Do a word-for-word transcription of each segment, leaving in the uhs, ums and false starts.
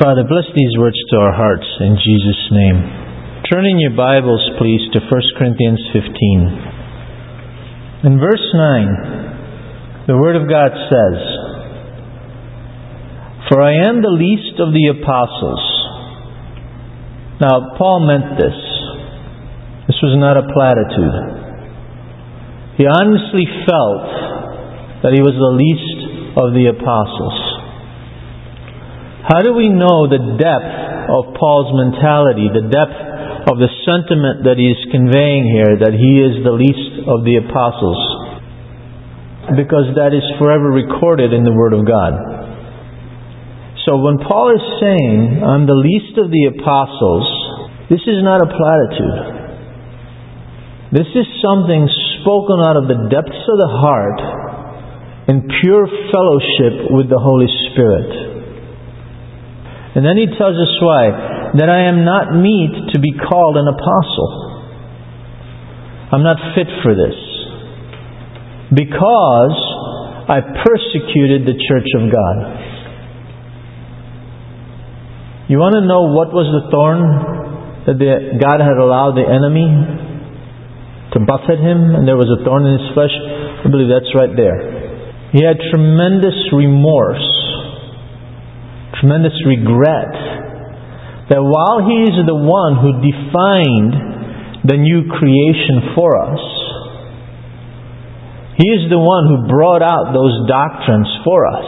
Father, bless these words to our hearts in Jesus' name. Turn in your Bibles, please, to First Corinthians fifteen. In verse nine, the Word of God says, "For I am the least of the apostles." Now, Paul meant this. This was not a platitude. He honestly felt that he was the least of the apostles. How do we know the depth of Paul's mentality, the depth of the sentiment that he is conveying here, that he is the least of the apostles? Because that is forever recorded in the Word of God. So when Paul is saying, "I'm the least of the apostles," this is not a platitude. This is something spoken out of the depths of the heart in pure fellowship with the Holy Spirit. And then he tells us why. That I am not meet to be called an apostle. I'm not fit for this. Because I persecuted the church of God. You want to know what was the thorn that the, God had allowed the enemy to buffet him, and there was a thorn in his flesh? I believe that's right there. He had tremendous remorse, tremendous regret, that while He is the one who defined the new creation for us, He is the one who brought out those doctrines for us.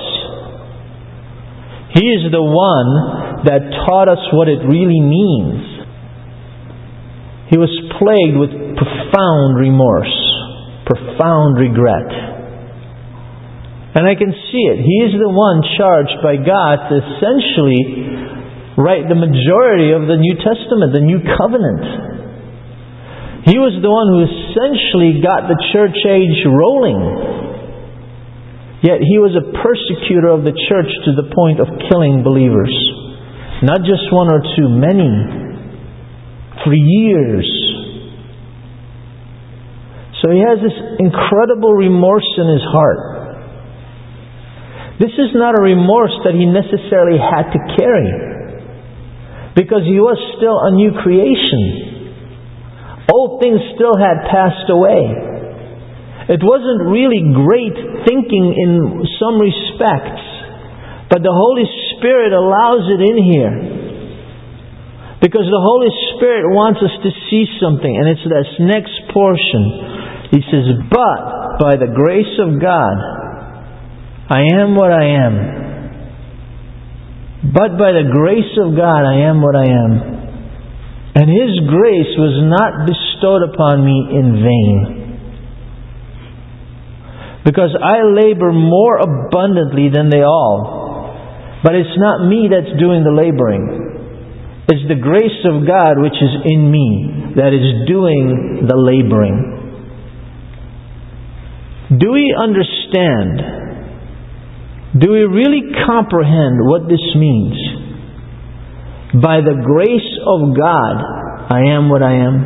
He is the one that taught us what it really means. He was plagued with profound remorse, profound regret. And I can see it. He is the one charged by God to essentially write the majority of the New Testament, the New Covenant. He was the one who essentially got the church age rolling. Yet he was a persecutor of the church to the point of killing believers. Not just one or two, many. For years. So he has this incredible remorse in his heart. This is not a remorse that he necessarily had to carry, because he was still a new creation. Old things still had passed away. It wasn't really great thinking in some respects, but the Holy Spirit allows it in here, because the Holy Spirit wants us to see something, and it's this next portion. He says, "But by the grace of God, I am what I am. But by the grace of God, I am what I am. And His grace was not bestowed upon me in vain. Because I labor more abundantly than they all. But it's not me that's doing the laboring. It's the grace of God which is in me that is doing the laboring." Do we understand? Do we really comprehend what this means? By the grace of God, I am what I am.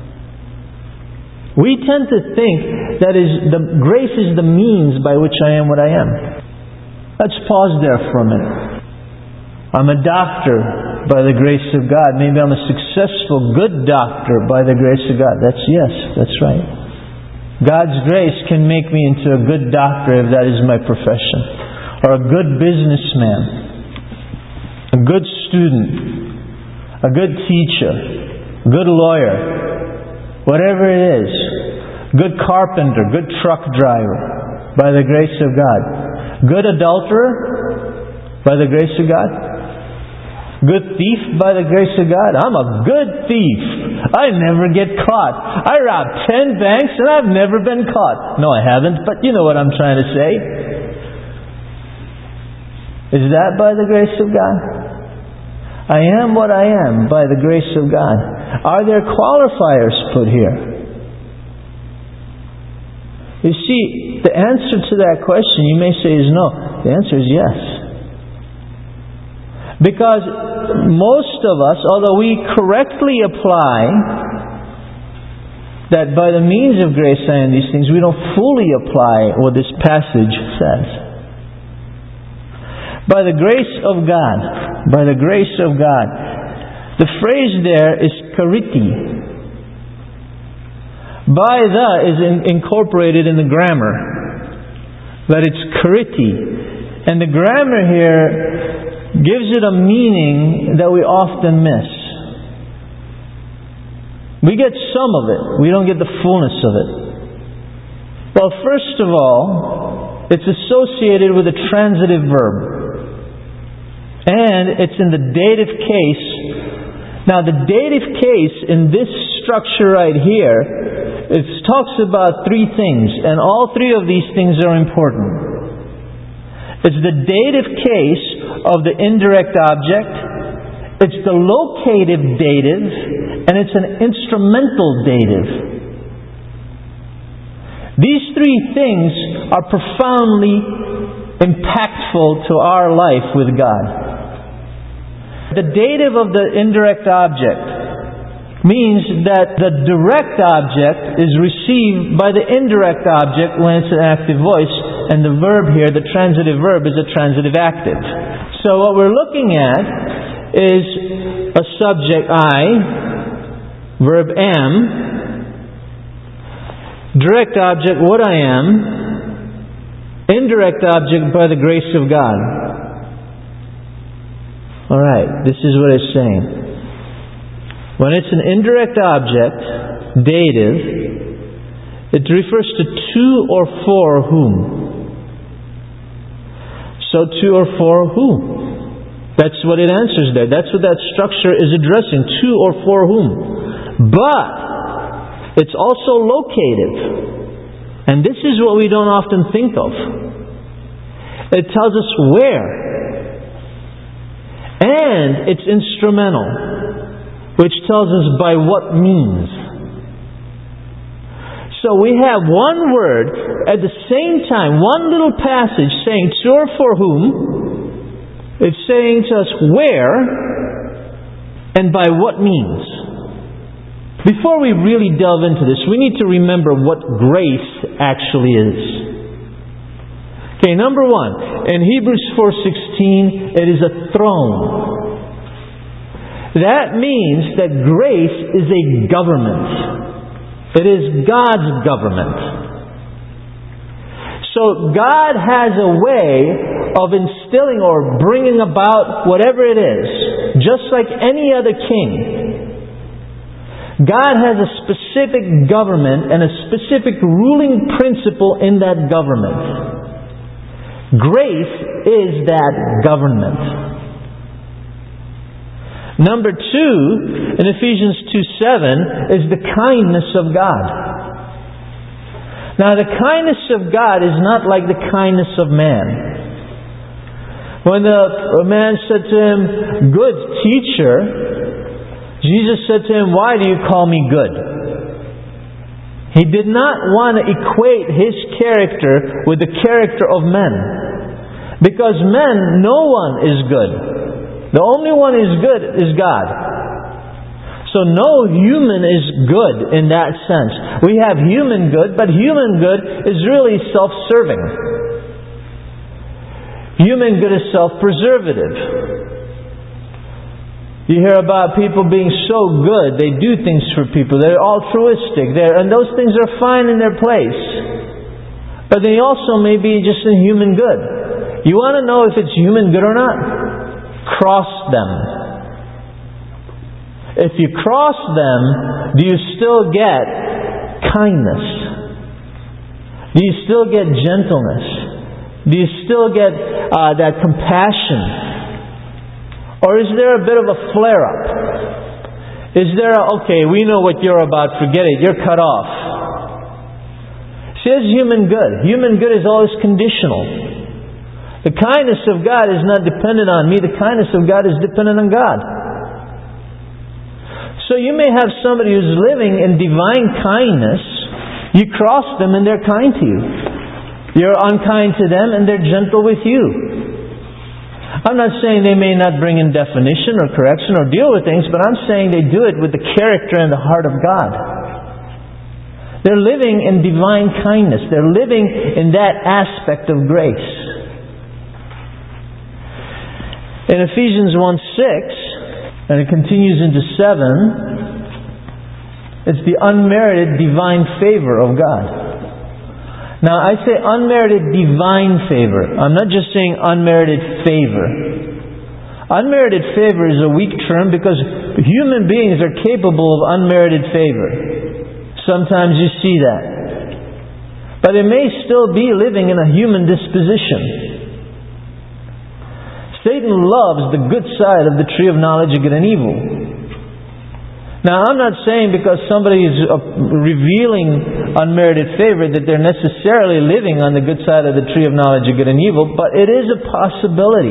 We tend to think that is the grace is the means by which I am what I am. Let's pause there for a minute. I'm a doctor by the grace of God. Maybe I'm a successful, good doctor by the grace of God. That's yes, that's right. God's grace can make me into a good doctor if that is my profession. Or a good businessman, a good student, a good teacher, a good lawyer, whatever it is, good carpenter, good truck driver, by the grace of God. Good adulterer, by the grace of God. Good thief, by the grace of God. I'm a good thief. I never get caught. I robbed ten banks and I've never been caught. No, I haven't, but you know what I'm trying to say. Is that by the grace of God? I am what I am by the grace of God. Are there qualifiers put here? You see, the answer to that question, you may say, is no. The answer is yes. Because most of us, although we correctly apply that by the means of grace I am these things, we don't fully apply what this passage says. By the grace of God, By the grace of God. The phrase there is chariti. By the is in, incorporated in the grammar. But it's chariti. And the grammar here gives it a meaning that we often miss. We get some of it. We don't get the fullness of it. Well, first of all, it's associated with a transitive verb. And it's in the dative case. Now, the dative case in this structure right here, it talks about three things. And all three of these things are important. It's the dative case of the indirect object. It's the locative dative, and it's an instrumental dative. These three things are profoundly impactful to our life with God. The dative of the indirect object means that the direct object is received by the indirect object when it's an active voice, and the verb here, the transitive verb, is a transitive active. So what we're looking at is a subject I, verb am, direct object what I am, indirect object by the grace of God. Alright, this is what it's saying. When it's an indirect object, dative, it refers to two or for whom. So two or for whom? That's what it answers there. That's what that structure is addressing. To or for whom. But it's also locative. And this is what we don't often think of. It tells us where. And it's instrumental, which tells us by what means. So we have one word at the same time, one little passage saying to or for whom. It's saying to us where and by what means. Before we really delve into this, we need to remember what grace actually is. Okay, number one, in Hebrews four sixteen, it is a throne. That means that grace is a government. It is God's government. So God has a way of instilling or bringing about whatever it is, just like any other king. God has a specific government and a specific ruling principle in that government. Grace is that government. Number two, in Ephesians two seven, is the kindness of God. Now, the kindness of God is not like the kindness of man. When the man said to him, "Good teacher," Jesus said to him, "Why do you call me good?" He did not want to equate His character with the character of men. Because men, no one is good. The only one who is good is God. So no human is good in that sense. We have human good, but human good is really self-serving. Human good is self-preservative. You hear about people being so good, they do things for people, they're altruistic, they're, and those things are fine in their place. But they also may be just in human good. You want to know if it's human good or not? Cross them. If you cross them, do you still get kindness? Do you still get gentleness? Do you still get uh, that compassion? Or is there a bit of a flare-up? Is there a, okay, we know what you're about, forget it, you're cut off. See, it's human good. Human good is always conditional. The kindness of God is not dependent on me, the kindness of God is dependent on God. So you may have somebody who's living in divine kindness. You cross them and they're kind to you. You're unkind to them and they're gentle with you. I'm not saying they may not bring in definition or correction or deal with things, but I'm saying they do it with the character and the heart of God. They're living in divine kindness. They're living in that aspect of grace. In Ephesians one six, and it continues into seven, it's the unmerited divine favor of God. Now, I say unmerited divine favor. I'm not just saying unmerited favor. Unmerited favor is a weak term because human beings are capable of unmerited favor. Sometimes you see that. But it may still be living in a human disposition. Satan loves the good side of the tree of knowledge of good and evil. Now, I'm not saying because somebody is revealing unmerited favor that they're necessarily living on the good side of the tree of knowledge of good and evil, but it is a possibility.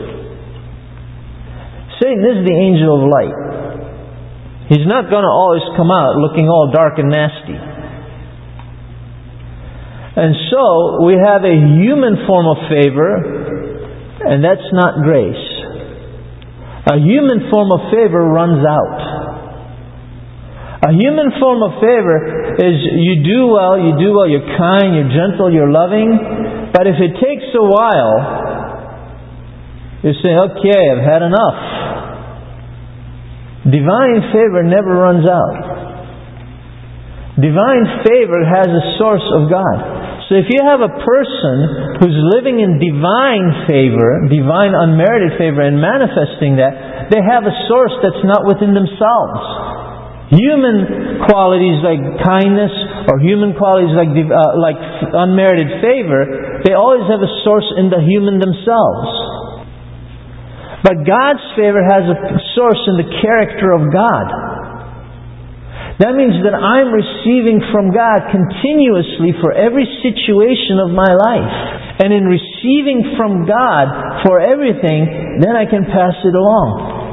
Satan is the angel of light. He's not going to always come out looking all dark and nasty. And so, we have a human form of favor, and that's not grace. A human form of favor runs out. A human form of favor is you do well, you do well, you're kind, you're gentle, you're loving. But if it takes a while, you say, okay, I've had enough. Divine favor never runs out. Divine favor has a source of God. So if you have a person who's living in divine favor, divine unmerited favor, and manifesting that, they have a source that's not within themselves. Human qualities like kindness or human qualities like uh, like unmerited favor, they always have a source in the human themselves. But God's favor has a source in the character of God. That means that I'm receiving from God continuously for every situation of my life. And in receiving from God for everything, then I can pass it along.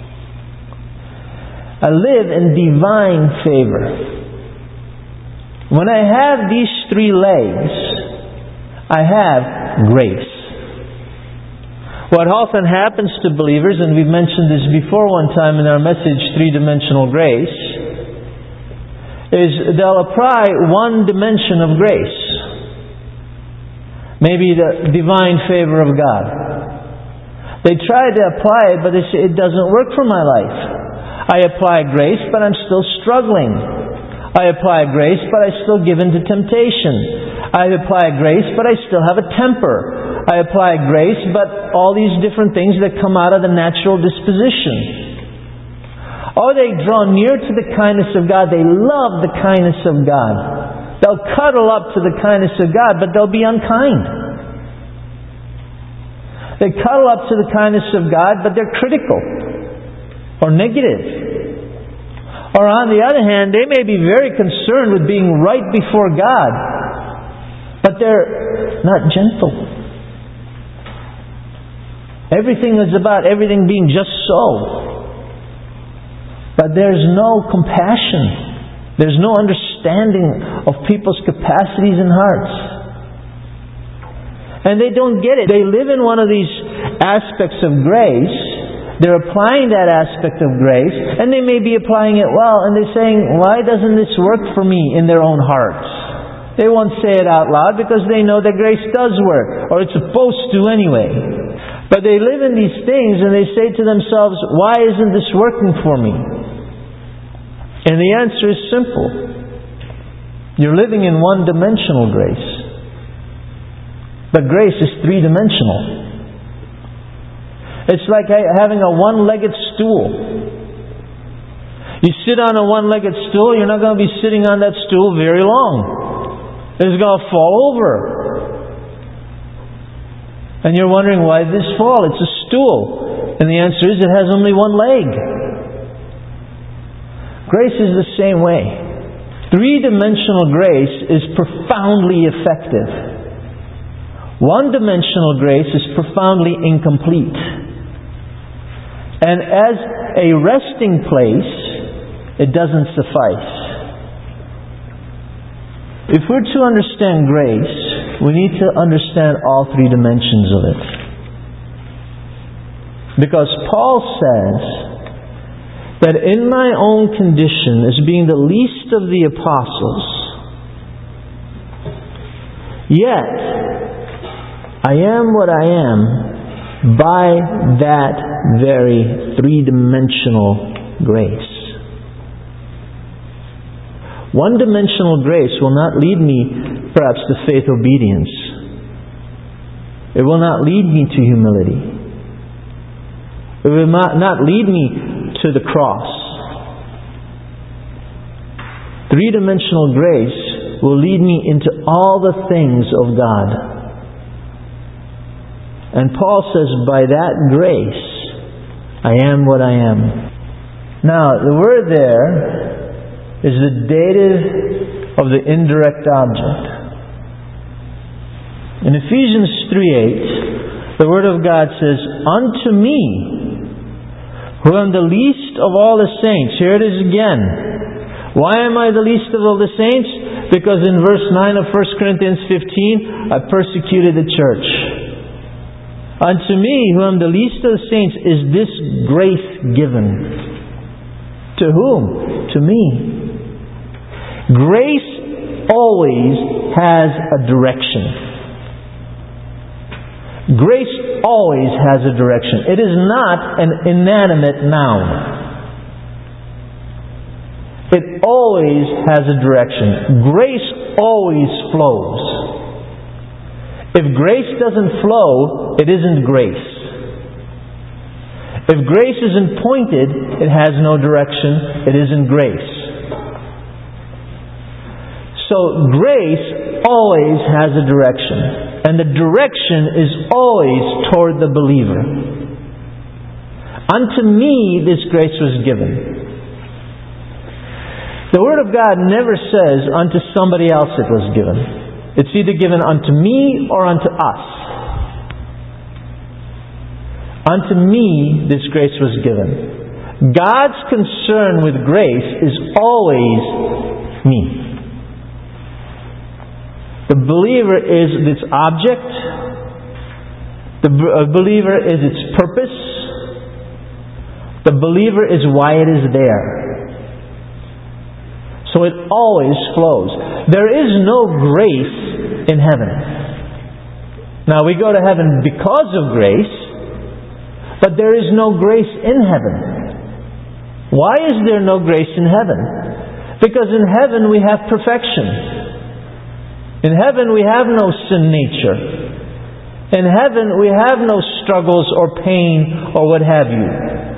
I live in divine favor. When I have these three legs, I have grace. What often happens to believers, and we've mentioned this before one time in our message, Three-Dimensional Grace, is they'll apply one dimension of grace. Maybe the divine favor of God. They try to apply it, but they say, it doesn't work for my life. I apply grace, but I'm still struggling. I apply grace, but I still give in to temptation. I apply grace, but I still have a temper. I apply grace, but all these different things that come out of the natural disposition. Or they draw near to the kindness of God. They love the kindness of God. They'll cuddle up to the kindness of God, but they'll be unkind. They cuddle up to the kindness of God, but they're critical or negative. Or on the other hand, they may be very concerned with being right before God, but they're not gentle. Everything is about everything being just so. But there's no compassion. There's no understanding of people's capacities and hearts. And they don't get it. They live in one of these aspects of grace. They're applying that aspect of grace, and they may be applying it well, and they're saying, why doesn't this work for me in their own hearts? They won't say it out loud because they know that grace does work, or it's supposed to anyway. But they live in these things, and they say to themselves, why isn't this working for me? And the answer is simple. You're living in one-dimensional grace. But grace is three-dimensional. It's like having a one-legged stool. You sit on a one-legged stool, you're not going to be sitting on that stool very long. It's going to fall over. And you're wondering, why did this fall? It's a stool. And the answer is, it has only one leg. Grace is the same way. Three-dimensional grace is profoundly effective. One-dimensional grace is profoundly incomplete. And as a resting place, it doesn't suffice. If we're to understand grace, we need to understand all three dimensions of it. Because Paul says that in my own condition, as being the least of the apostles, yet I am what I am by that very three-dimensional grace. One-dimensional grace will not lead me, perhaps, to faith obedience. It will not lead me to humility. It will not lead me to the cross. Three-dimensional grace will lead me into all the things of God. And Paul says, by that grace, I am what I am. Now, the word there is the dative of the indirect object. In Ephesians three eight, the Word of God says, unto me, who am the least of all the saints. Here it is again. Why am I the least of all the saints? Because in verse nine of First Corinthians fifteen, I persecuted the church. Unto me, who am the least of the saints, is this grace given. To whom? To me. Grace always has a direction. Grace always has a direction. It is not an inanimate noun. It always has a direction. Grace always flows. If grace doesn't flow, it isn't grace. If grace isn't pointed, it has no direction. It isn't grace. So grace always has a direction. And the direction is always toward the believer. Unto me this grace was given. The Word of God never says unto somebody else it was given. It's either given unto me or unto us. Unto me this grace was given. God's concern with grace is always me. The believer is its object. The believer is its purpose. The believer is why it is there. So it always flows. There is no grace in heaven. Now we go to heaven because of grace, but there is no grace in heaven. Why is there no grace in heaven? Because in heaven we have perfection. In heaven we have no sin nature. In heaven we have no struggles or pain or what have you.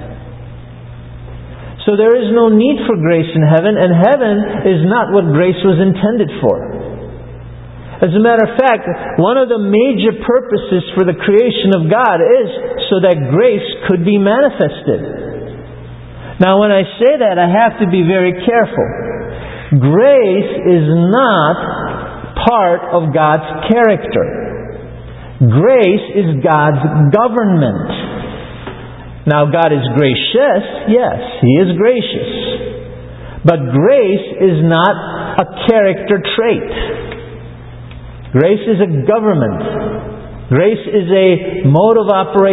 So there is no need for grace in heaven, and heaven is not what grace was intended for. As a matter of fact, one of the major purposes for the creation of God is so that grace could be manifested. Now when I say that, I have to be very careful. Grace is not part of God's character. Grace is God's government. Now God is gracious, yes, He is gracious. But grace is not a character trait. Grace is a government. Grace is a mode of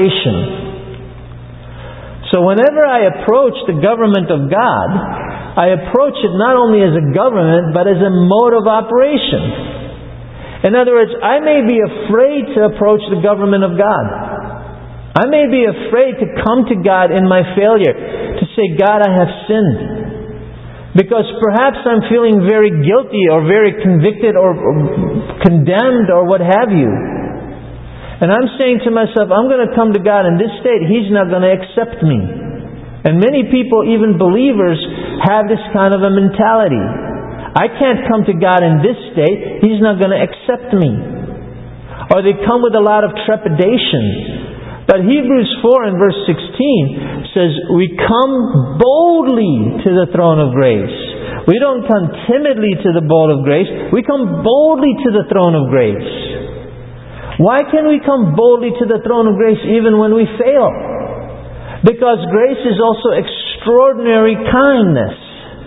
operation. So whenever I approach the government of God, I approach it not only as a government, but as a mode of operation. In other words, I may be afraid to approach the government of God. I may be afraid to come to God in my failure, to say, God, I have sinned. Because perhaps I'm feeling very guilty or very convicted or condemned or what have you. And I'm saying to myself, I'm going to come to God in this state. He's not going to accept me. And many people, even believers, have this kind of a mentality. I can't come to God in this state. He's not going to accept me. Or they come with a lot of trepidation. But Hebrews four and verse sixteen says, we come boldly to the throne of grace. We don't come timidly to the bowl of grace. We come boldly to the throne of grace. Why can we come boldly to the throne of grace even when we fail? Because grace is also extraordinary kindness.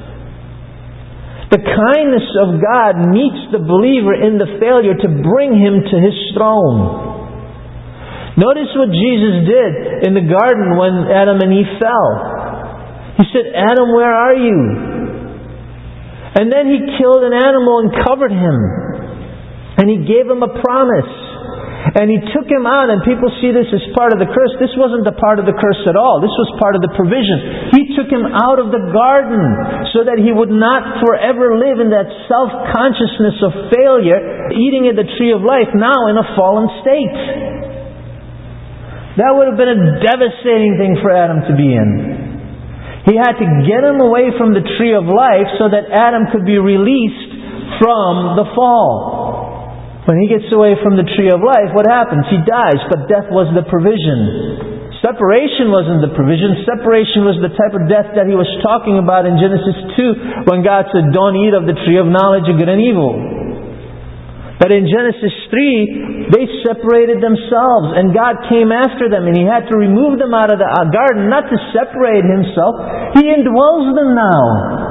The kindness of God meets the believer in the failure to bring him to His throne. Notice what Jesus did in the garden when Adam and Eve fell. He said, Adam, where are you? And then He killed an animal and covered him. And He gave him a promise. And He took him out, and people see this as part of the curse. This wasn't the part of the curse at all. This was part of the provision. He took him out of the garden so that he would not forever live in that self-consciousness of failure, eating at the tree of life, now in a fallen state. That would have been a devastating thing for Adam to be in. He had to get him away from the tree of life so that Adam could be released from the fall. When he gets away from the tree of life, what happens? He dies, but death was the provision. Separation wasn't the provision. Separation was the type of death that He was talking about in Genesis two, when God said, "Don't eat of the tree of knowledge of good and evil." But in Genesis three, they separated themselves, and God came after them, and He had to remove them out of the garden, not to separate Himself. He indwells them now.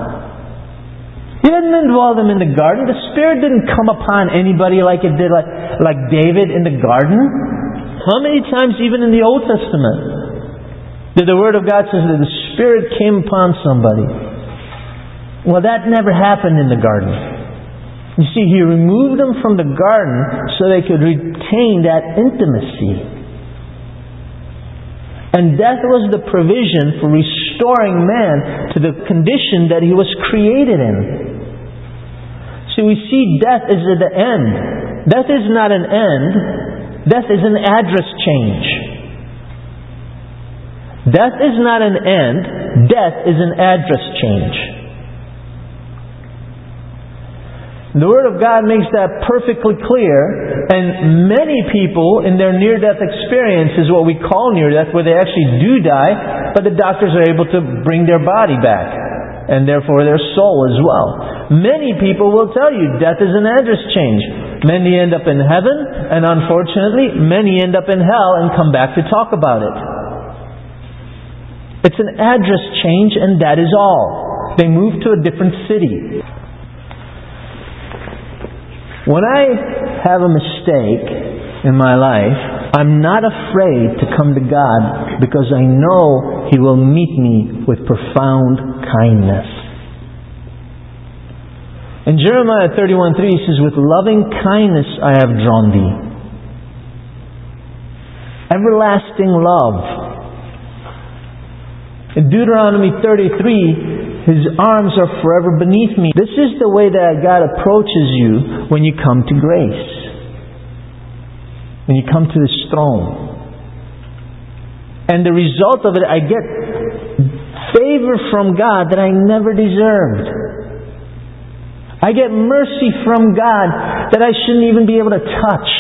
He didn't indwell them in the garden. The Spirit didn't come upon anybody like it did like, like David in the garden. How many times, even in the Old Testament, did the Word of God say that the Spirit came upon somebody? Well, that never happened in the garden. You see, He removed them from the garden so they could retain that intimacy. And death was the provision for restoring man to the condition that he was created in. So we see death as the end. Death is not an end. Death is an address change. Death is not an end. Death is an address change. The Word of God makes that perfectly clear, and many people in their near-death experience is what we call near-death, where they actually do die, but the doctors are able to bring their body back, and therefore their soul as well. Many people will tell you death is an address change. Many end up in heaven, and unfortunately, many end up in hell and come back to talk about it. It's an address change, and that is all. They move to a different city. When I have a mistake in my life, I'm not afraid to come to God because I know He will meet me with profound kindness. In Jeremiah thirty-one three, He says, "With loving kindness I have drawn thee." Everlasting love. In Deuteronomy thirty-three, His arms are forever beneath me. This is the way that God approaches you when you come to grace. When you come to His throne. And the result of it, I get favor from God that I never deserved. I get mercy from God that I shouldn't even be able to touch.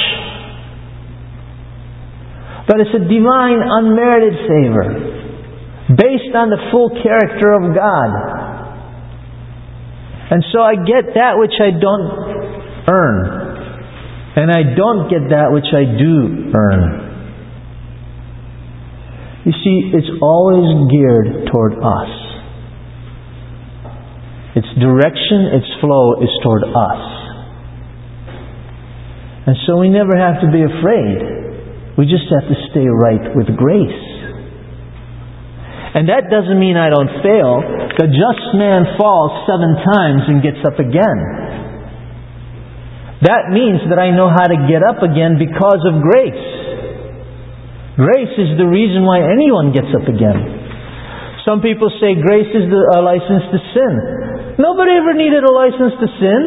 But it's a divine, unmerited favor, based on the full character of God. And so I get that which I don't earn. And I don't get that which I do earn. You see, it's always geared toward us. Its direction, its flow is toward us. And so we never have to be afraid. We just have to stay right with grace. And that doesn't mean I don't fail. The just man falls seven times and gets up again. That means that I know how to get up again because of grace. Grace is the reason why anyone gets up again. Some people say grace is the, a license to sin. Nobody ever needed a license to sin.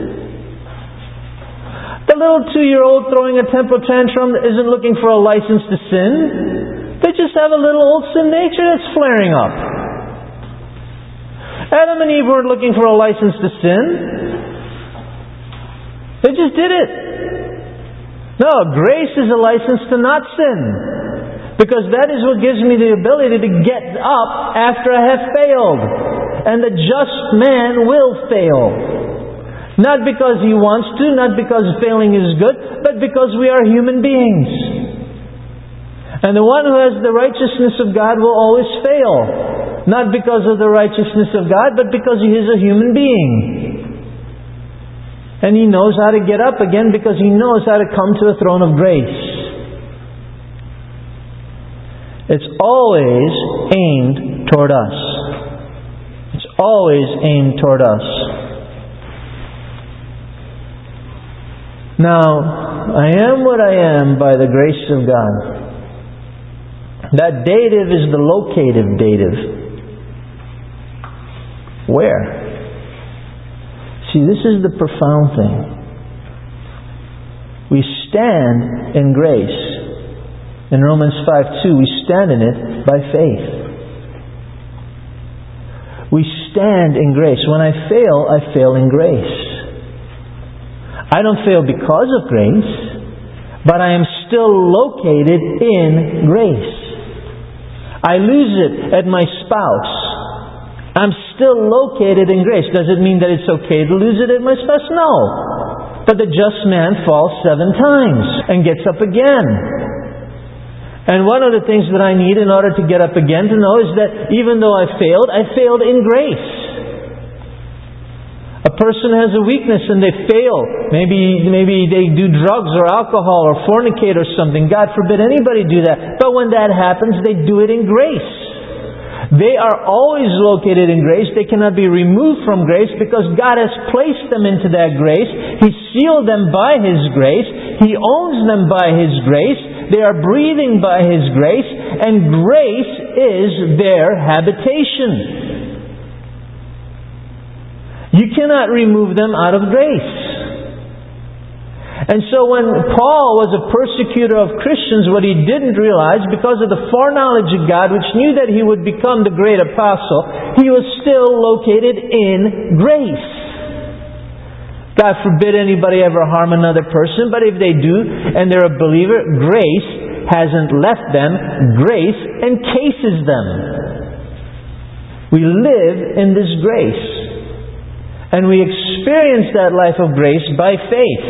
The little two-year-old throwing a temper tantrum isn't looking for a license to sin. They just have a little old sin nature that's flaring up. Adam and Eve weren't looking for a license to sin. They just did it. No, grace is a license to not sin. Because that is what gives me the ability to get up after I have failed. And the just man will fail. Not because he wants to, not because failing is good, but because we are human beings. And the one who has the righteousness of God will always fail. Not because of the righteousness of God, but because he is a human being. And he knows how to get up again because he knows how to come to a throne of grace. It's always aimed toward us. It's always aimed toward us. Now, I am what I am by the grace of God. That dative is the locative dative. Where? See, this is the profound thing. We stand in grace. In Romans five two, we stand in it by faith. We stand in grace. When I fail, I fail in grace. I don't fail because of grace, but I am still located in grace. I lose it at my spouse. I'm still located in grace. Does it mean that it's okay to lose it at my spouse? No. But the just man falls seven times and gets up again. And one of the things that I need in order to get up again to know is that even though I failed, I failed in grace. A person has a weakness and they fail. Maybe, maybe they do drugs or alcohol or fornicate or something. God forbid anybody do that. But when that happens, they do it in grace. They are always located in grace. They cannot be removed from grace because God has placed them into that grace. He sealed them by His grace. He owns them by His grace. They are breathing by His grace. And grace is their habitation. You cannot remove them out of grace. And so when Paul was a persecutor of Christians, what he didn't realize, because of the foreknowledge of God, which knew that he would become the great apostle, he was still located in grace. God forbid anybody ever harm another person, but if they do, and they're a believer, grace hasn't left them. Grace encases them. We live in this grace. And we experience that life of grace by faith.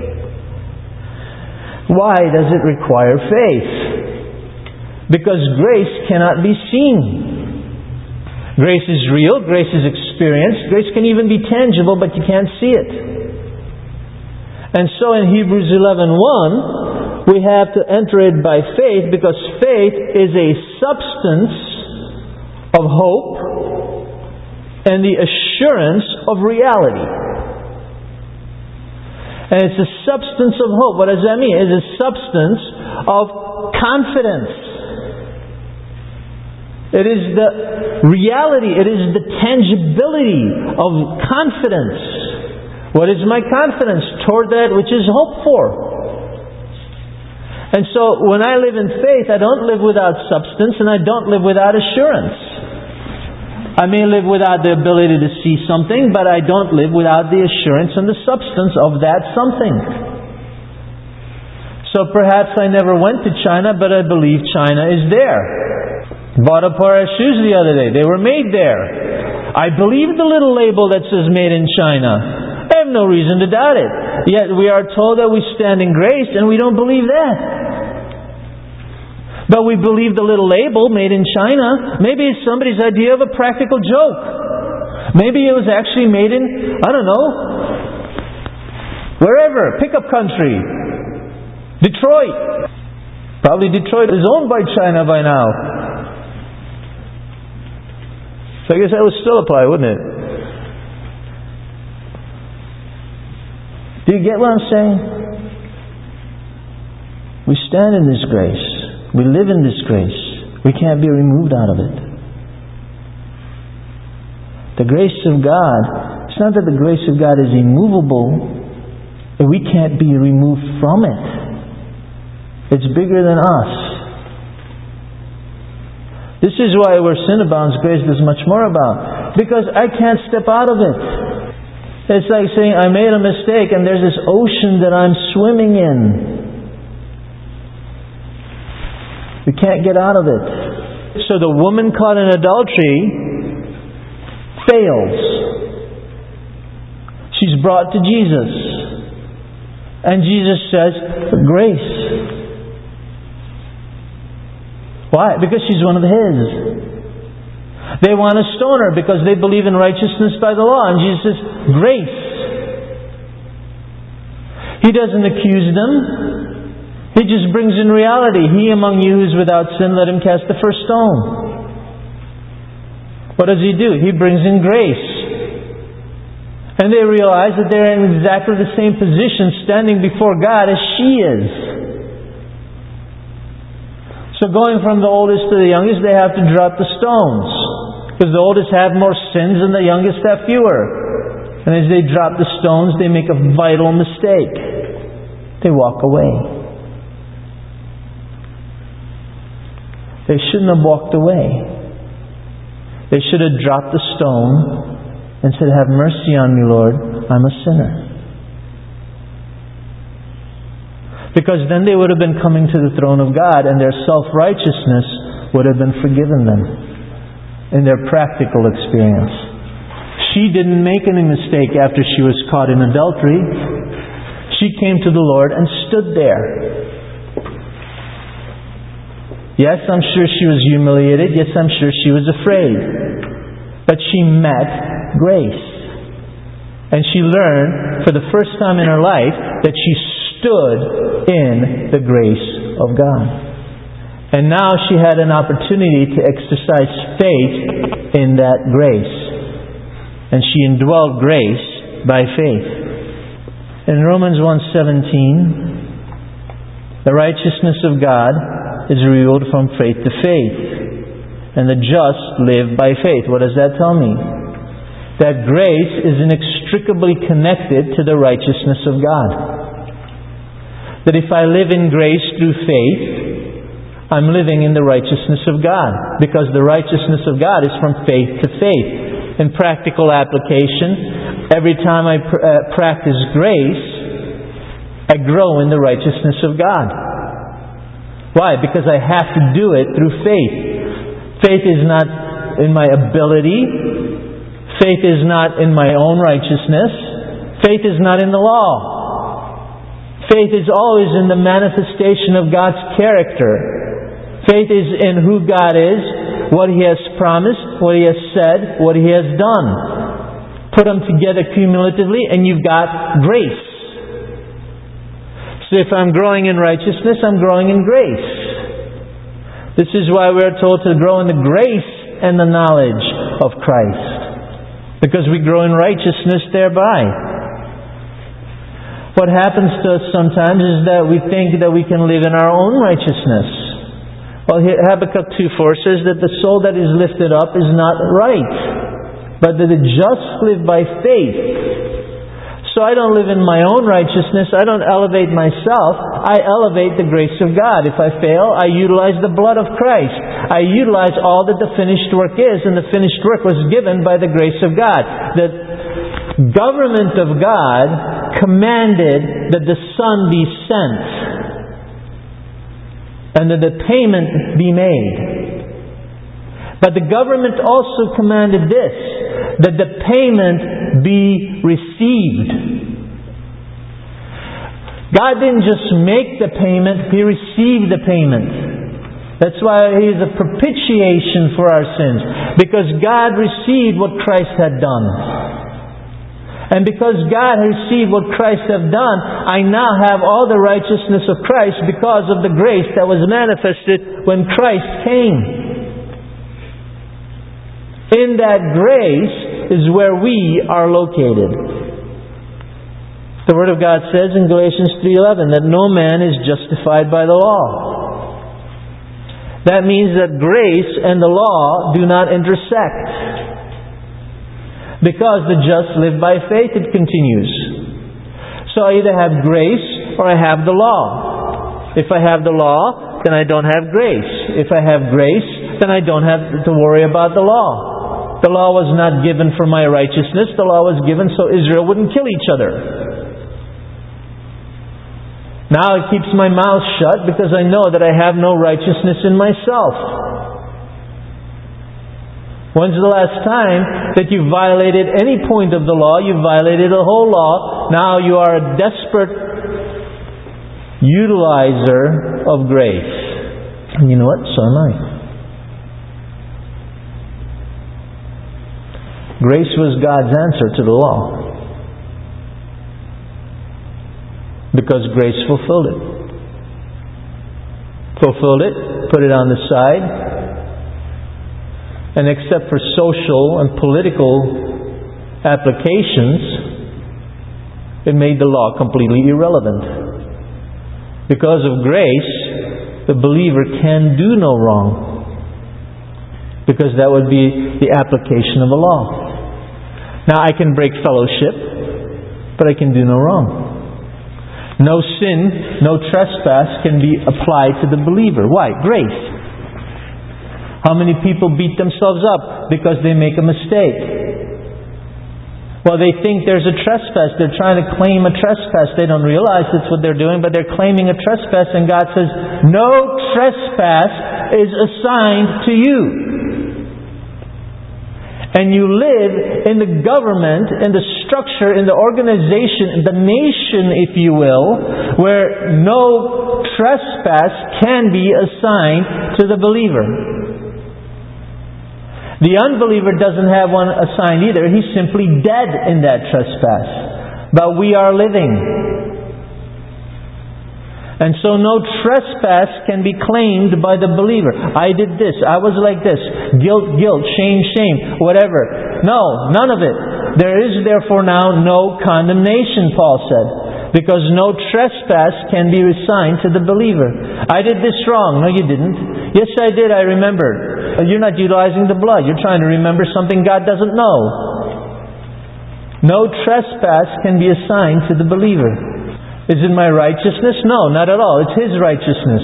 Why does it require faith? Because grace cannot be seen. Grace is real, grace is experienced, grace can even be tangible, but you can't see it. And so in Hebrews eleven one, we have to enter it by faith, because faith is a substance of hope and the assurance of reality. And it's a substance of hope. What does that mean? It's a substance of confidence. It is the reality, it is the tangibility of confidence. What is my confidence? Toward that which is hoped for. And so when I live in faith, I don't live without substance and I don't live without assurance. I may live without the ability to see something, but I don't live without the assurance and the substance of that something. So perhaps I never went to China, but I believe China is there. Bought a pair of shoes the other day. They were made there. I believe the little label that says made in China. I have no reason to doubt it. Yet we are told that we stand in grace and we don't believe that. But we believe the little label, made in China. Maybe it's somebody's idea of a practical joke. Maybe it was actually made in, I don't know, wherever, pickup country. Detroit. Probably Detroit is owned by China by now. So I guess that would still apply, wouldn't it? Do you get what I'm saying? We stand in this grace. We live in this grace. We can't be removed out of it. The grace of God, it's not that the grace of God is immovable, and we can't be removed from it. It's bigger than us. This is why where sin abounds, grace does much more abound. Because I can't step out of it. It's like saying, I made a mistake and there's this ocean that I'm swimming in. We can't get out of it. So the woman caught in adultery fails. She's brought to Jesus. And Jesus says, grace. Why? Because she's one of His. They want to stone her because they believe in righteousness by the law. And Jesus says, grace. He doesn't accuse them. He just brings in reality. He among you who is without sin, let him cast the first stone. What does He do? He brings in grace. And they realize that they're in exactly the same position standing before God as she is. So going from the oldest to the youngest, they have to drop the stones. Because the oldest have more sins and the youngest have fewer. And as they drop the stones, they make a vital mistake. They walk away. They shouldn't have walked away. They should have dropped the stone and said, "Have mercy on me, Lord, I'm a sinner." Because then they would have been coming to the throne of God, and their self-righteousness would have been forgiven them in their practical experience. She didn't make any mistake after she was caught in adultery. She came to the Lord and stood there. Yes, I'm sure she was humiliated. Yes, I'm sure she was afraid. But she met grace. And she learned for the first time in her life that she stood in the grace of God. And now she had an opportunity to exercise faith in that grace. And she indwelled grace by faith. In Romans one seventeen, the righteousness of God is revealed from faith to faith. And the just live by faith. What does that tell me? That grace is inextricably connected to the righteousness of God. That if I live in grace through faith, I'm living in the righteousness of God. Because the righteousness of God is from faith to faith. In practical application, every time I pr- uh, practice grace, I grow in the righteousness of God. Why? Because I have to do it through faith. Faith is not in my ability. Faith is not in my own righteousness. Faith is not in the law. Faith is always in the manifestation of God's character. Faith is in who God is, what He has promised, what He has said, what He has done. Put them together cumulatively and you've got grace. So if I'm growing in righteousness, I'm growing in grace. This is why we're told to grow in the grace and the knowledge of Christ. Because we grow in righteousness thereby. What happens to us sometimes is that we think that we can live in our own righteousness. Well, Habakkuk two four says that the soul that is lifted up is not right, but that the just live by faith. So I don't live in my own righteousness. I don't elevate myself. I elevate the grace of God. If I fail, I utilize the blood of Christ. I utilize all that the finished work is, and the finished work was given by the grace of God. The government of God commanded that the Son be sent and that the payment be made. But the government also commanded this, that the payment be received. God didn't just make the payment, He received the payment. That's why He is a propitiation for our sins. Because God received what Christ had done. And because God received what Christ had done, I now have all the righteousness of Christ because of the grace that was manifested when Christ came. In that grace is where we are located. The Word of God says in Galatians three eleven that no man is justified by the law. That means that grace and the law do not intersect. Because the just live by faith, it continues. So I either have grace or I have the law. If I have the law, then I don't have grace. If I have grace, then I don't have to worry about the law. The law was not given for my righteousness. The law was given so Israel wouldn't kill each other. Now it keeps my mouth shut because I know that I have no righteousness in myself. When's the last time that you violated any point of the law? You violated the whole law. Now you are a desperate utilizer of grace. And you know what? So am I. Grace was God's answer to the law. Because grace fulfilled it. Fulfilled it, put it on the side, and except for social and political applications, it made the law completely irrelevant. Because of grace, the believer can do no wrong. Because that would be the application of the law. Now I can break fellowship, but I can do no wrong. No sin, no trespass can be applied to the believer. Why? Grace. How many people beat themselves up because they make a mistake? Well, they think there's a trespass. They're trying to claim a trespass. They don't realize that's what they're doing, but they're claiming a trespass, and God says, no trespass is assigned to you. And you live in the government, in the structure, in the organization, in the nation, if you will, where no trespass can be assigned to the believer. The unbeliever doesn't have one assigned either. He's simply dead in that trespass. But we are living. And so no trespass can be claimed by the believer. I did this. I was like this. Guilt, guilt. Shame, shame. Whatever. No, none of it. There is therefore now no condemnation, Paul said. Because no trespass can be assigned to the believer. I did this wrong. No, you didn't. Yes, I did. I remembered. You're not utilizing the blood. You're trying to remember something God doesn't know. No trespass can be assigned to the believer. Is it my righteousness? No, not at all. It's His righteousness.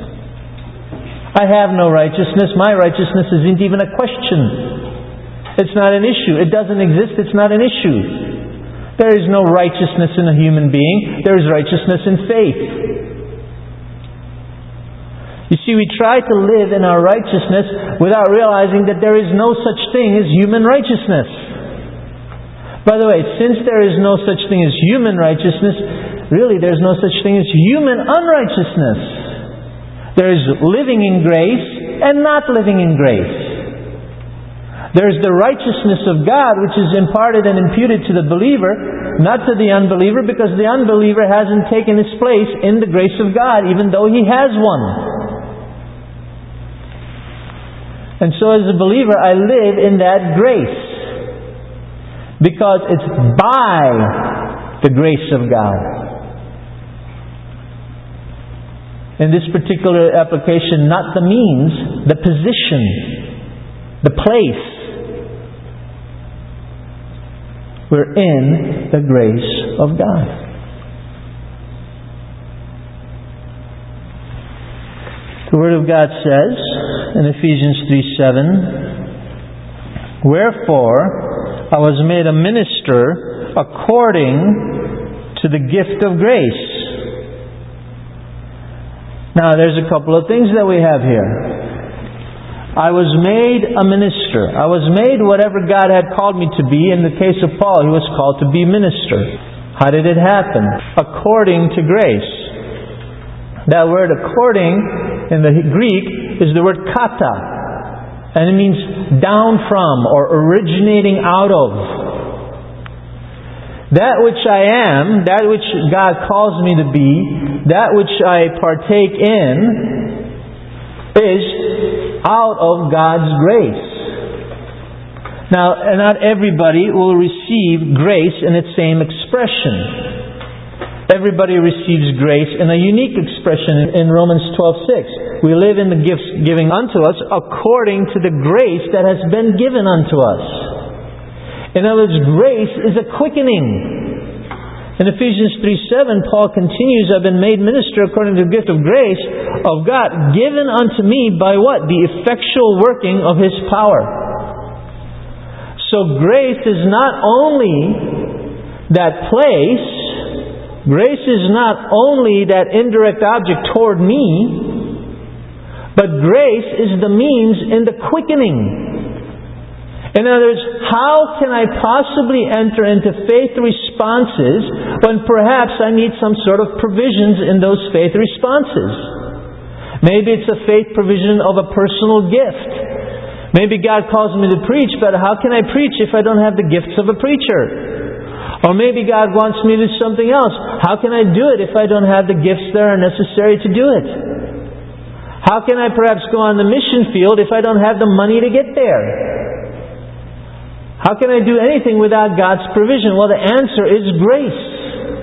I have no righteousness. My righteousness isn't even a question. It's not an issue. It doesn't exist. It's not an issue. There is no righteousness in a human being. There is righteousness in faith. You see, we try to live in our righteousness without realizing that there is no such thing as human righteousness. By the way, since there is no such thing as human righteousness, really there's no such thing as human unrighteousness. There is living in grace and not living in grace. There's the righteousness of God which is imparted and imputed to the believer, not to the unbeliever, because the unbeliever hasn't taken his place in the grace of God, even though he has one. And so as a believer, I live in that grace. Because it's by the grace of God. In this particular application, not the means, the position, the place. We're in the grace of God. The Word of God says in Ephesians three seven, wherefore I was made a minister according to the gift of grace. Now there's a couple of things that we have here. I was made a minister. I was made whatever God had called me to be. In the case of Paul, he was called to be minister. How did it happen? According to grace. That word according in the Greek is the word kata. And it means down from or originating out of. That which I am, that which God calls me to be, that which I partake in, is out of God's grace. Now, not everybody will receive grace in its same expression. Everybody receives grace in a unique expression in Romans twelve six. We live in the gifts given unto us according to the grace that has been given unto us. In other words, grace is a quickening. In Ephesians three seven, Paul continues, I've been made minister according to the gift of grace of God, given unto me by what? The effectual working of His power. So grace is not only that place, grace is not only that indirect object toward me, but grace is the means in the quickening. In other words, how can I possibly enter into faith responses when perhaps I need some sort of provisions in those faith responses? Maybe it's a faith provision of a personal gift. Maybe God calls me to preach, but how can I preach if I don't have the gifts of a preacher? Or maybe God wants me to do something else. How can I do it if I don't have the gifts that are necessary to do it? How can I perhaps go on the mission field if I don't have the money to get there? How can I do anything without God's provision? Well, the answer is grace.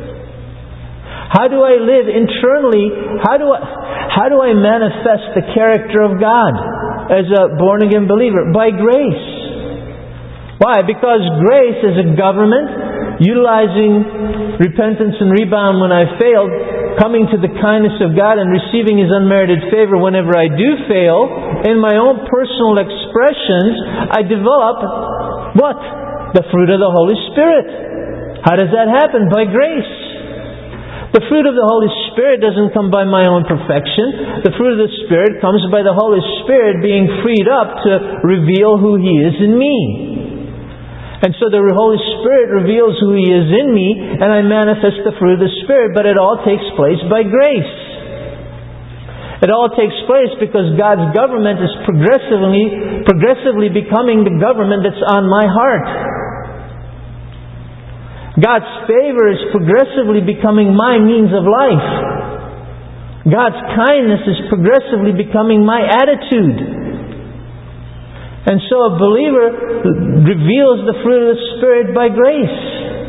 How do I live internally? How do I, how do I manifest the character of God as a born-again believer? By grace. Why? Because grace is a government, utilizing repentance and rebound when I failed, coming to the kindness of God and receiving His unmerited favor whenever I do fail. In my own personal expressions, I develop what? The fruit of the Holy Spirit. How does that happen? By grace. The fruit of the Holy Spirit doesn't come by my own perfection. The fruit of the Spirit comes by the Holy Spirit being freed up to reveal who He is in me. And so the Holy Spirit reveals who He is in me, and I manifest the fruit of the Spirit, but it all takes place by grace. It all takes place because God's government is progressively, progressively becoming the government that's on my heart. God's favor is progressively becoming my means of life. God's kindness is progressively becoming my attitude. And so a believer reveals the fruit of the Spirit by grace.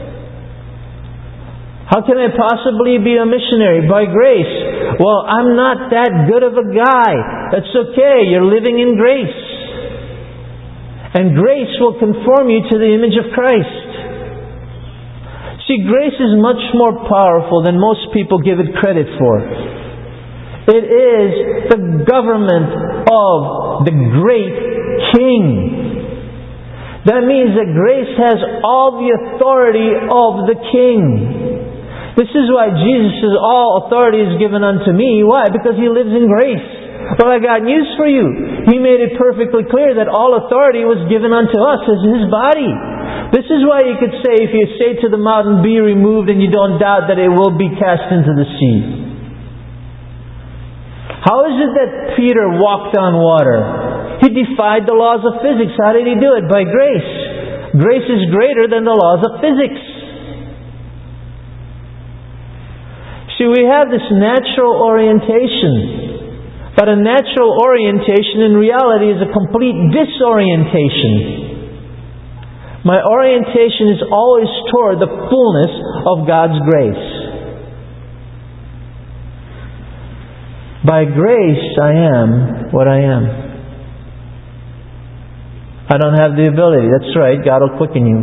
How can I possibly be a missionary? By grace. Well, I'm not that good of a guy. That's okay. You're living in grace. And grace will conform you to the image of Christ. See, grace is much more powerful than most people give it credit for. It is the government of the great King. That means that grace has all the authority of the King. This is why Jesus says, all authority is given unto me. Why? Because He lives in grace. Well, I got news for you. He made it perfectly clear that all authority was given unto us as His body. This is why you could say, if you say to the mountain, be removed, and you don't doubt that it will be cast into the sea. How is it that Peter walked on water? He defied the laws of physics. How did he do it? By grace. Grace is greater than the laws of physics. See, we have this natural orientation. But a natural orientation in reality is a complete disorientation. My orientation is always toward the fullness of God's grace. By grace I am what I am. I don't have the ability. That's right. God will quicken you.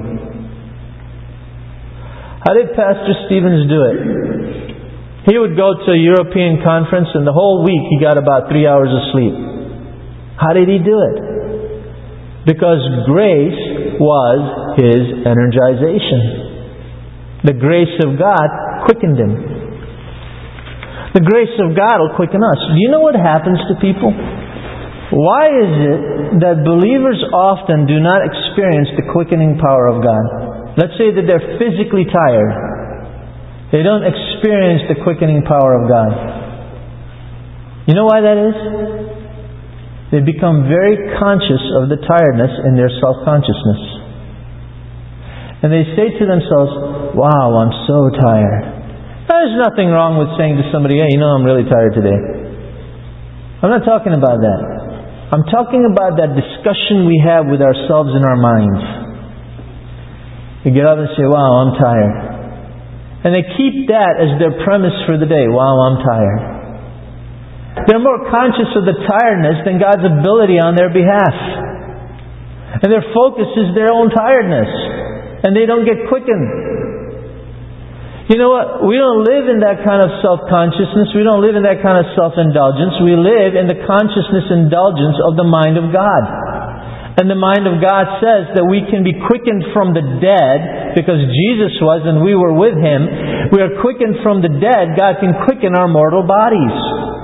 How did Pastor Stevens do it? He would go to a European conference and the whole week he got about three hours of sleep. How did he do it? Because grace was his energization. The grace of God quickened him. The grace of God will quicken us. Do you know what happens to people? Why is it that believers often do not experience the quickening power of God? Let's say that they're physically tired. They don't experience the quickening power of God. You know why that is? They become very conscious of the tiredness in their self-consciousness. And they say to themselves, wow, I'm so tired. There's nothing wrong with saying to somebody, hey, you know, I'm really tired today. I'm not talking about that. I'm talking about that discussion we have with ourselves in our minds. We get up and say, wow, I'm tired. And they keep that as their premise for the day. Wow, I'm tired. They're more conscious of the tiredness than God's ability on their behalf. And their focus is their own tiredness. And they don't get quickened. You know what? We don't live in that kind of self-consciousness. We don't live in that kind of self-indulgence. We live in the consciousness indulgence of the mind of God. And the mind of God says that we can be quickened from the dead because Jesus was and we were with Him. We are quickened from the dead. God can quicken our mortal bodies.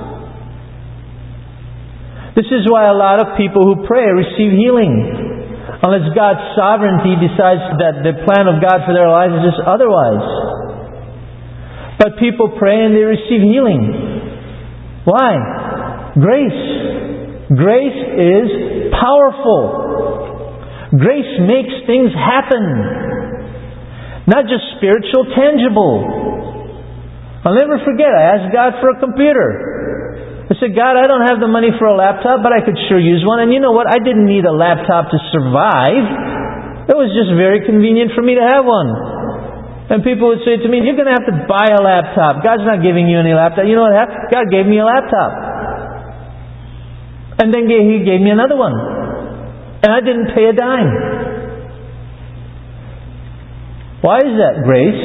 This is why a lot of people who pray receive healing. Unless God's sovereignty decides that the plan of God for their lives is just otherwise. But people pray and they receive healing. Why? Grace. Grace is powerful. Grace makes things happen. Not just spiritual, tangible. I'll never forget, I asked God for a computer. I said, God, I don't have the money for a laptop, but I could sure use one. And you know what? I didn't need a laptop to survive. It was just very convenient for me to have one. And people would say to me, you're going to have to buy a laptop. God's not giving you any laptop. You know what happened? God gave me a laptop. And then He gave me another one. And I didn't pay a dime. Why is that? Grace.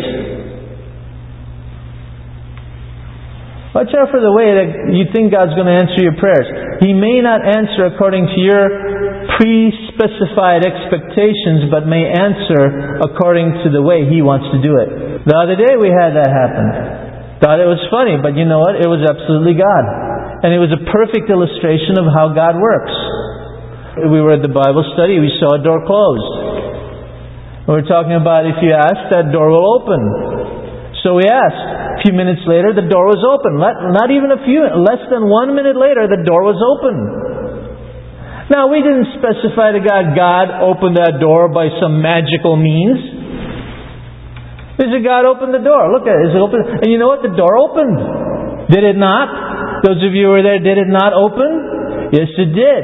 Watch out for the way that you think God's going to answer your prayers. He may not answer according to your pre-specified expectations, but may answer according to the way He wants to do it. The other day we had that happen. Thought it was funny, but you know what? It was absolutely God. And it was a perfect illustration of how God works. We were at the Bible study, we saw a door closed. We were talking about if you ask, that door will open. So we asked. A few minutes later, the door was open. Not even a few, less than one minute later, the door was open. Now, we didn't specify to God, God opened that door by some magical means. We said, God opened the door. Look at it. Is it open? And you know what? The door opened. Did it not? Those of you who were there, did it not open? Yes, it did.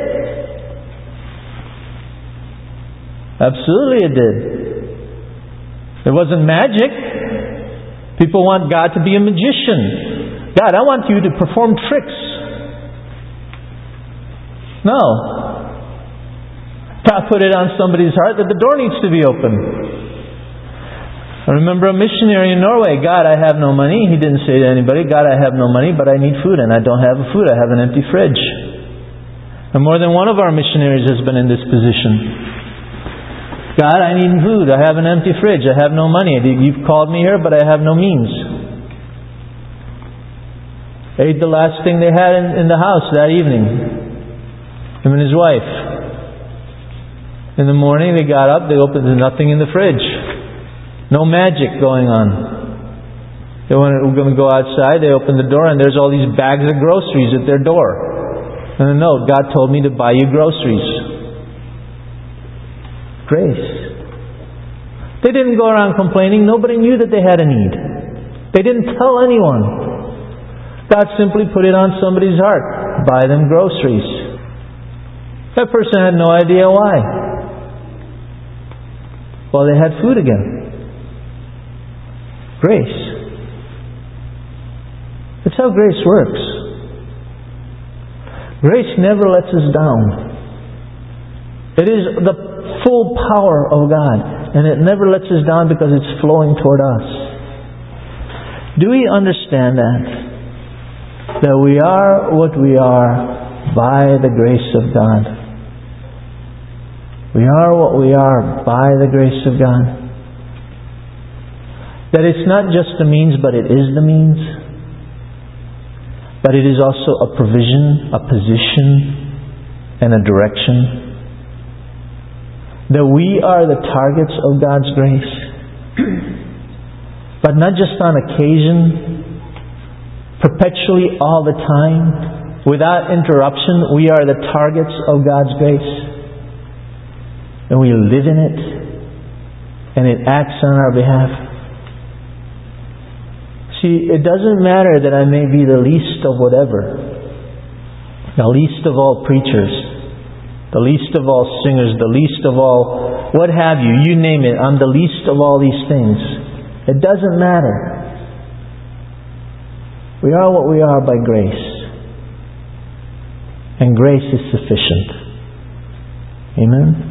Absolutely it did. It wasn't magic. People want God to be a magician. God, I want you to perform tricks. No. God put it on somebody's heart that the door needs to be open. I remember a missionary in Norway. God, I have no money. He didn't say to anybody, God, I have no money, but I need food, and I don't have food. I have an empty fridge. And more than one of our missionaries has been in this position. God, I need food. I have an empty fridge. I have no money. You've called me here, but I have no means. Ate the last thing they had in, in the house that evening. Him and his wife. In the morning, they got up. They opened. There's nothing in the fridge. No magic going on. They were going to go outside. They opened the door, and there's all these bags of groceries at their door. And a note, God told me to buy you groceries. Grace. They didn't go around complaining. Nobody knew that they had a need. They didn't tell anyone. God simply put it on somebody's heart. Buy them groceries. That person had no idea why. Well, they had food again. Grace. That's how grace works. Grace never lets us down. It is the full power of God, and it never lets us down because it's flowing toward us. Do we understand that? That we are what we are by the grace of God. We are what we are by the grace of God. That it's not just the means, but it is the means. But it is also a provision, a position, and a direction. That we are the targets of God's grace. But not just on occasion, perpetually all the time, without interruption, we are the targets of God's grace. And we live in it, and it acts on our behalf. See, it doesn't matter that I may be the least of whatever, the least of all preachers, the least of all singers, the least of all, what have you, you name it, I'm the least of all these things. It doesn't matter. We are what we are by grace. And grace is sufficient. Amen?